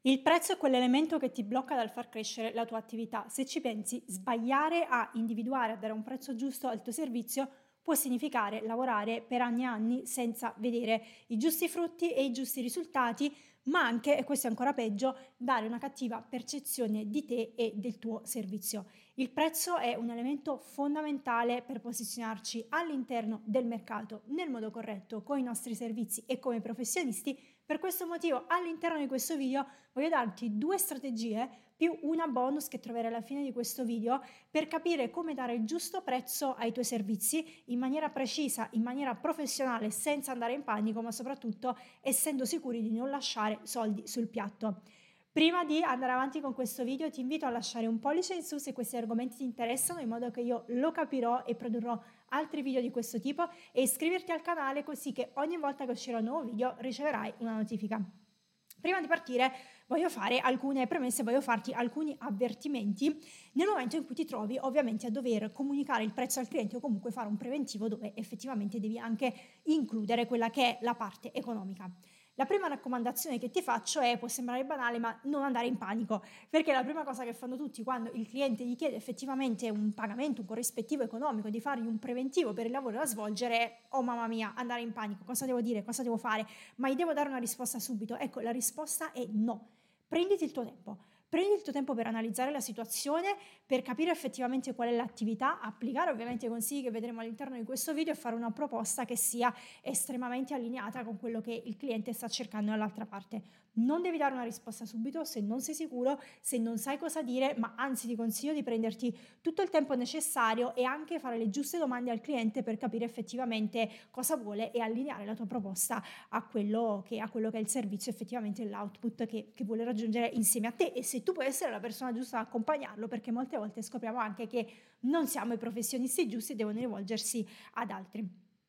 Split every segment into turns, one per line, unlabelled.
Il prezzo è quell'elemento che ti blocca dal far crescere la tua attività. Se ci pensi, sbagliare a individuare, a dare un prezzo giusto al tuo servizio può significare lavorare per anni e anni senza vedere i giusti frutti e i giusti risultati, ma anche, e questo è ancora peggio, dare una cattiva percezione di te e del tuo servizio. Il prezzo è un elemento fondamentale per posizionarci all'interno del mercato nel modo corretto con i nostri servizi e come professionisti. Per questo motivo all'interno di questo video voglio darti due strategie più una bonus che troverai alla fine di questo video per capire come dare il giusto prezzo ai tuoi servizi in maniera precisa, in maniera professionale, senza andare in panico, ma soprattutto essendo sicuri di non lasciare soldi sul piatto. Prima di andare avanti con questo video ti invito a lasciare un pollice in su se questi argomenti ti interessano, in modo che io lo capirò e produrrò altri video di questo tipo, e iscriverti al canale così che ogni volta che uscirà un nuovo video riceverai una notifica. Prima di partire voglio fare alcune premesse, voglio farti alcuni avvertimenti nel momento in cui ti trovi ovviamente a dover comunicare il prezzo al cliente o comunque fare un preventivo dove effettivamente devi anche includere quella che è la parte economica. La prima raccomandazione che ti faccio è, può sembrare banale, ma non andare in panico, perché la prima cosa che fanno tutti quando il cliente gli chiede effettivamente un pagamento, un corrispettivo economico, di fargli un preventivo per il lavoro da svolgere, è: oh mamma mia, andare in panico, cosa devo dire, cosa devo fare, ma gli devo dare una risposta subito? Ecco, la risposta è no. Prenditi il tuo tempo. Prendi il tuo tempo per analizzare la situazione, per capire effettivamente qual è l'attività, applicare ovviamente i consigli che vedremo all'interno di questo video e fare una proposta che sia estremamente allineata con quello che il cliente sta cercando dall'altra parte. Non devi dare una risposta subito se non sei sicuro, se non sai cosa dire, ma anzi ti consiglio di prenderti tutto il tempo necessario e anche fare le giuste domande al cliente per capire effettivamente cosa vuole e allineare la tua proposta a quello che è il servizio, effettivamente l'output che vuole raggiungere insieme a te, e se tu puoi essere la persona giusta ad accompagnarlo, perché molte volte scopriamo anche che non siamo i professionisti giusti e devono rivolgersi ad altri.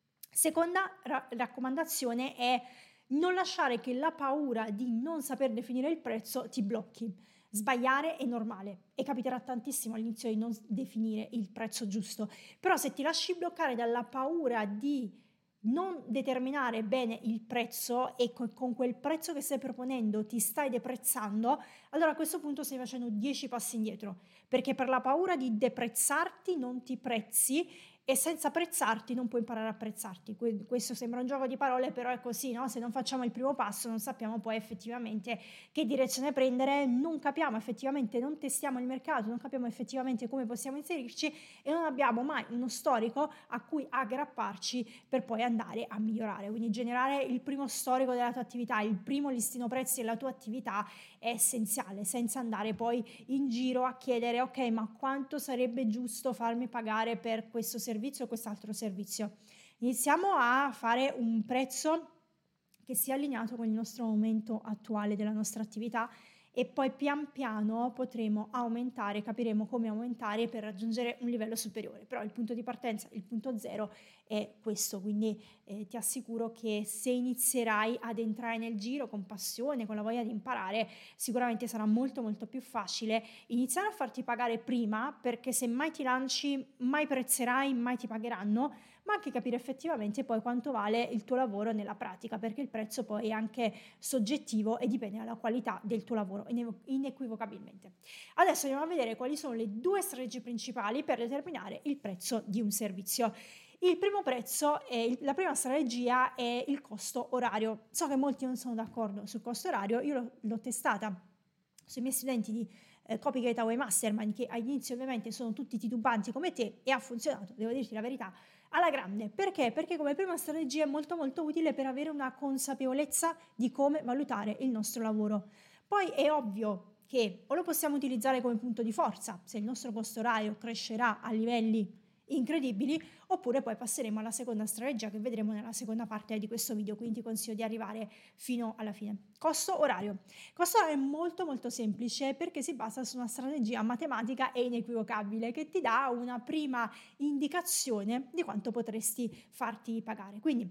Seconda raccomandazione è: non lasciare che la paura di non saper definire il prezzo ti blocchi. Sbagliare è normale e capiterà tantissimo all'inizio di non definire il prezzo giusto, però se ti lasci bloccare dalla paura di non determinare bene il prezzo e con quel prezzo che stai proponendo ti stai deprezzando, allora a questo punto stai facendo 10 passi indietro, perché per la paura di deprezzarti non ti prezzi, e senza prezzarti non puoi imparare a prezzarti. Questo sembra un gioco di parole, però è così, no? Se non facciamo il primo passo non sappiamo poi effettivamente che direzione prendere, non capiamo effettivamente, non testiamo il mercato, non capiamo effettivamente come possiamo inserirci e non abbiamo mai uno storico a cui aggrapparci per poi andare a migliorare. Quindi generare il primo storico della tua attività, il primo listino prezzi della tua attività è essenziale, senza andare poi in giro a chiedere: ok, ma quanto sarebbe giusto farmi pagare per questo servizio o quest'altro servizio. Iniziamo a fare un prezzo che sia allineato con il nostro momento attuale della nostra attività, e poi pian piano potremo aumentare, capiremo come aumentare per raggiungere un livello superiore. Però il punto di partenza, il punto zero è questo, quindi ti assicuro che se inizierai ad entrare nel giro con passione, con la voglia di imparare, sicuramente sarà molto molto più facile iniziare a farti pagare prima, perché se mai ti lanci mai prezzerai, mai ti pagheranno, ma anche capire effettivamente poi quanto vale il tuo lavoro nella pratica, perché il prezzo poi è anche soggettivo e dipende dalla qualità del tuo lavoro inequivocabilmente. Adesso andiamo a vedere quali sono le due strategie principali per determinare il prezzo di un servizio. Il primo prezzo la prima strategia è il costo orario. So che molti non sono d'accordo sul costo orario, io l'ho testata sui miei studenti di Copy Gateway Mastermind, che all'inizio ovviamente sono tutti titubanti come te, e ha funzionato, devo dirti la verità, alla grande. Perché? Perché come prima strategia è molto molto utile per avere una consapevolezza di come valutare il nostro lavoro. Poi è ovvio che o lo possiamo utilizzare come punto di forza se il nostro costo orario crescerà a livelli incredibili, oppure poi passeremo alla seconda strategia che vedremo nella seconda parte di questo video, quindi ti consiglio di arrivare fino alla fine. Costo orario. Costo orario è molto molto semplice perché si basa su una strategia matematica e inequivocabile che ti dà una prima indicazione di quanto potresti farti pagare. Quindi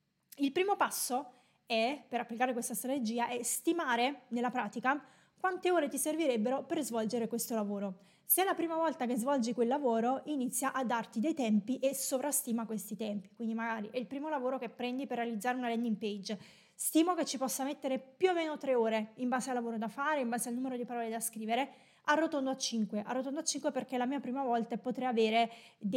il primo passo per applicare questa strategia è stimare nella pratica quante ore ti servirebbero per svolgere questo lavoro. Se è la prima volta che svolgi quel lavoro, inizia a darti dei tempi e sovrastima questi tempi. Quindi magari è il primo lavoro che prendi per realizzare una landing page. Stimo che ci possa mettere più o meno 3 ore in base al lavoro da fare, in base al numero di parole da scrivere. Arrotondo a 5 perché è la mia prima volta e potrei avere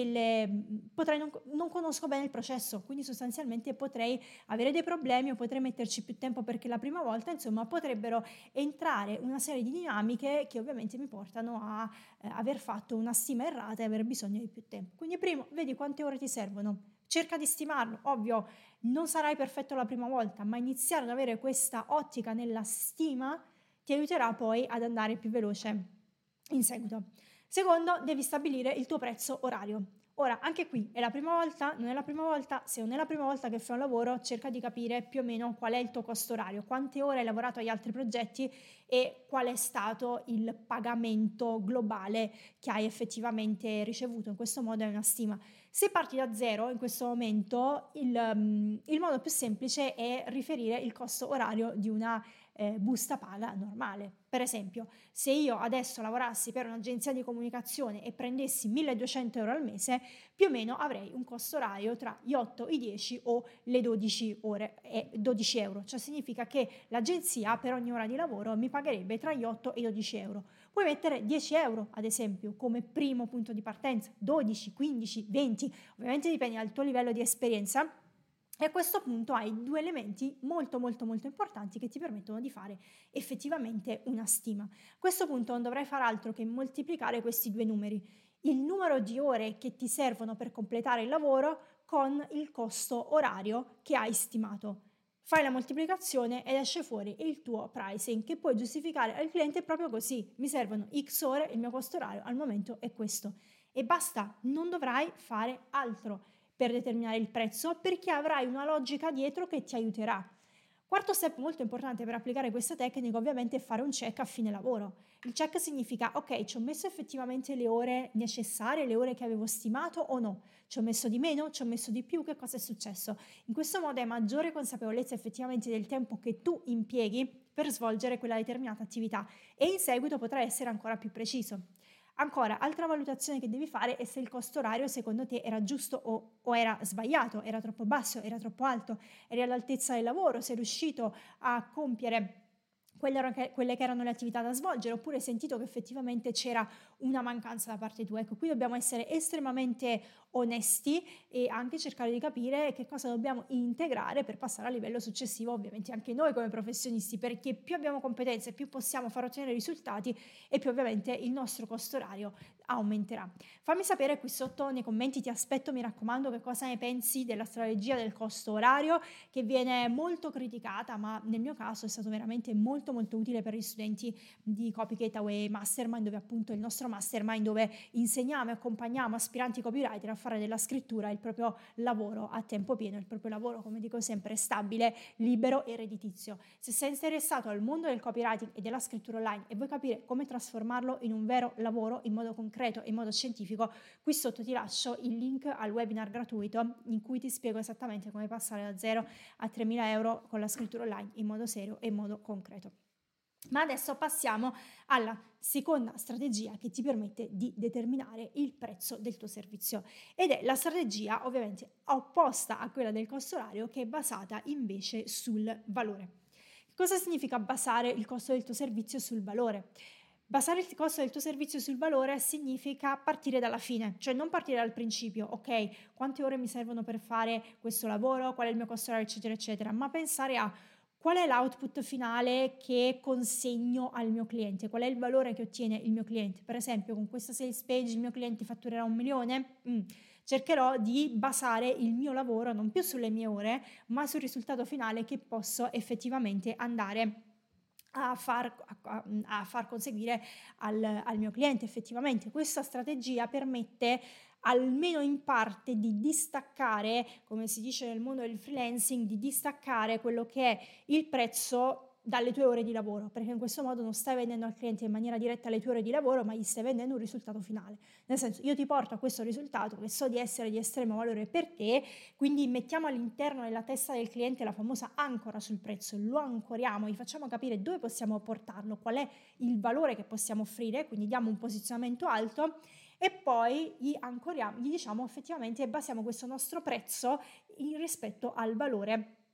potrei non conosco bene il processo, quindi sostanzialmente potrei avere dei problemi o potrei metterci più tempo perché è la prima volta, insomma, potrebbero entrare una serie di dinamiche che ovviamente mi portano a aver fatto una stima errata e aver bisogno di più tempo. Quindi primo, vedi quante ore ti servono. Cerca di stimarlo, ovvio, non sarai perfetto la prima volta, ma iniziare ad avere questa ottica nella stima ti aiuterà poi ad andare più veloce in seguito. Secondo, devi stabilire il tuo prezzo orario. Ora, anche qui è la prima volta, non è la prima volta, se non è la prima volta che fai un lavoro, cerca di capire più o meno qual è il tuo costo orario, quante ore hai lavorato agli altri progetti e qual è stato il pagamento globale che hai effettivamente ricevuto. In questo modo è una stima. Se parti da zero, in questo momento il modo più semplice è riferire il costo orario di una busta paga normale. Per esempio, se io adesso lavorassi per un'agenzia di comunicazione e prendessi 1.200 euro al mese, più o meno avrei un costo orario tra gli 8, i 10 o le 12 ore e 12 euro. Cioè significa che l'agenzia per ogni ora di lavoro mi pagherebbe tra gli 8 e i 12 euro. Puoi mettere 10 euro, ad esempio, come primo punto di partenza, 12, 15, 20, ovviamente dipende dal tuo livello di esperienza. E a questo punto hai due elementi molto molto molto importanti che ti permettono di fare effettivamente una stima. A questo punto non dovrai fare altro che moltiplicare questi due numeri, il numero di ore che ti servono per completare il lavoro con il costo orario che hai stimato. Fai la moltiplicazione ed esce fuori il tuo pricing che puoi giustificare al cliente proprio così. Mi servono X ore, il mio costo orario al momento è questo. E basta, non dovrai fare altro per determinare il prezzo perché avrai una logica dietro che ti aiuterà. Quarto step molto importante per applicare questa tecnica ovviamente è fare un check a fine lavoro. Il check significa ok, ci ho messo effettivamente le ore necessarie, le ore che avevo stimato o no? Ci ho messo di meno, ci ho messo di più, che cosa è successo? In questo modo hai maggiore consapevolezza effettivamente del tempo che tu impieghi per svolgere quella determinata attività e in seguito potrai essere ancora più preciso. Ancora, altra valutazione che devi fare è se il costo orario secondo te era giusto o era sbagliato, era troppo basso, era troppo alto, eri all'altezza del lavoro, sei riuscito a compiere quelle che erano le attività da svolgere, oppure hai sentito che effettivamente c'era una mancanza da parte tua. Ecco, qui dobbiamo essere estremamente onesti e anche cercare di capire che cosa dobbiamo integrare per passare al livello successivo, ovviamente anche noi come professionisti, perché più abbiamo competenze, più possiamo far ottenere risultati e più ovviamente il nostro costo orario aumenterà. Fammi sapere qui sotto nei commenti, ti aspetto, mi raccomando, che cosa ne pensi della strategia del costo orario che viene molto criticata, ma nel mio caso è stato veramente molto molto utile per gli studenti di Copy Gateway Mastermind, dove appunto è il nostro mastermind dove insegniamo e accompagniamo aspiranti copywriter a fare della scrittura il proprio lavoro a tempo pieno, il proprio lavoro, come dico sempre, stabile, libero e redditizio. Se sei interessato al mondo del copywriting e della scrittura online e vuoi capire come trasformarlo in un vero lavoro in modo concreto e in modo scientifico, qui sotto ti lascio il link al webinar gratuito in cui ti spiego esattamente come passare da 0 a 3.000 euro con la scrittura online in modo serio e in modo concreto. Ma adesso passiamo alla seconda strategia che ti permette di determinare il prezzo del tuo servizio ed è la strategia ovviamente opposta a quella del costo orario, che è basata invece sul valore. Cosa significa basare il costo del tuo servizio sul valore? Basare il costo del tuo servizio sul valore significa partire dalla fine, cioè non partire dal principio, ok, quante ore mi servono per fare questo lavoro, qual è il mio costo orario, eccetera, eccetera, ma pensare a qual è l'output finale che consegno al mio cliente, qual è il valore che ottiene il mio cliente. Per esempio, con questa sales page il mio cliente fatturerà 1.000.000, cercherò di basare il mio lavoro non più sulle mie ore, ma sul risultato finale che posso effettivamente andare a far conseguire al mio cliente. Effettivamente questa strategia permette almeno in parte di distaccare, come si dice nel mondo del freelancing, di distaccare quello che è il prezzo dalle tue ore di lavoro, perché in questo modo non stai vendendo al cliente in maniera diretta le tue ore di lavoro, ma gli stai vendendo un risultato finale. Nel senso, io ti porto a questo risultato che so di essere di estremo valore per te, quindi mettiamo all'interno della testa del cliente la famosa ancora sul prezzo, lo ancoriamo, gli facciamo capire dove possiamo portarlo, qual è il valore che possiamo offrire, quindi diamo un posizionamento alto e poi gli ancoriamo, gli diciamo effettivamente basiamo questo nostro prezzo in rispetto al valore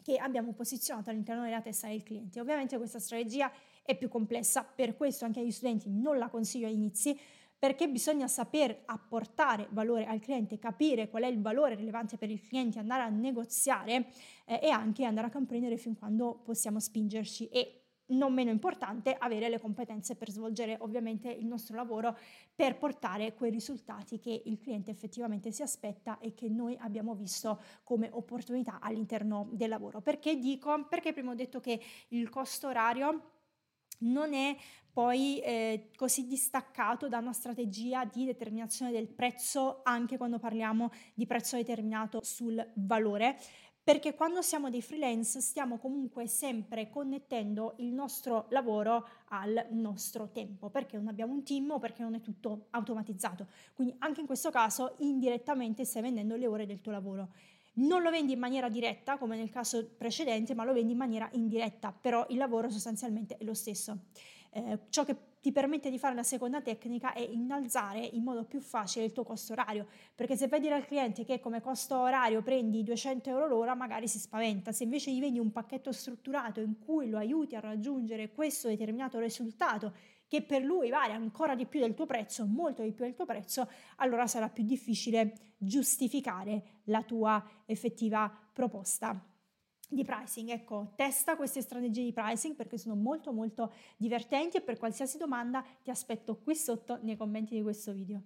che abbiamo posizionato all'interno della testa del cliente. Ovviamente questa strategia è più complessa, per questo anche agli studenti non la consiglio agli inizi, perché bisogna saper apportare valore al cliente, capire qual è il valore rilevante per il cliente, andare a negoziare e anche andare a comprendere fin quando possiamo spingerci e non meno importante, avere le competenze per svolgere ovviamente il nostro lavoro per portare quei risultati che il cliente effettivamente si aspetta e che noi abbiamo visto come opportunità all'interno del lavoro. Perché dico? Perché prima ho detto che il costo orario non è poi così distaccato da una strategia di determinazione del prezzo anche quando parliamo di prezzo determinato sul valore, perché quando siamo dei freelance stiamo comunque sempre connettendo il nostro lavoro al nostro tempo, perché non abbiamo un team o perché non è tutto automatizzato. Quindi anche in questo caso indirettamente stai vendendo le ore del tuo lavoro. Non lo vendi in maniera diretta, come nel caso precedente, ma lo vendi in maniera indiretta, però il lavoro sostanzialmente è lo stesso. Ciò che ti permette di fare la seconda tecnica è innalzare in modo più facile il tuo costo orario, perché se vai a dire al cliente che come costo orario prendi 200 euro l'ora, magari si spaventa. Se invece gli vendi un pacchetto strutturato in cui lo aiuti a raggiungere questo determinato risultato, che per lui vale ancora di più del tuo prezzo, molto di più del tuo prezzo, allora sarà più difficile giustificare la tua effettiva proposta di pricing. Ecco, testa queste strategie di pricing perché sono molto molto divertenti e per qualsiasi domanda ti aspetto qui sotto nei commenti di questo video.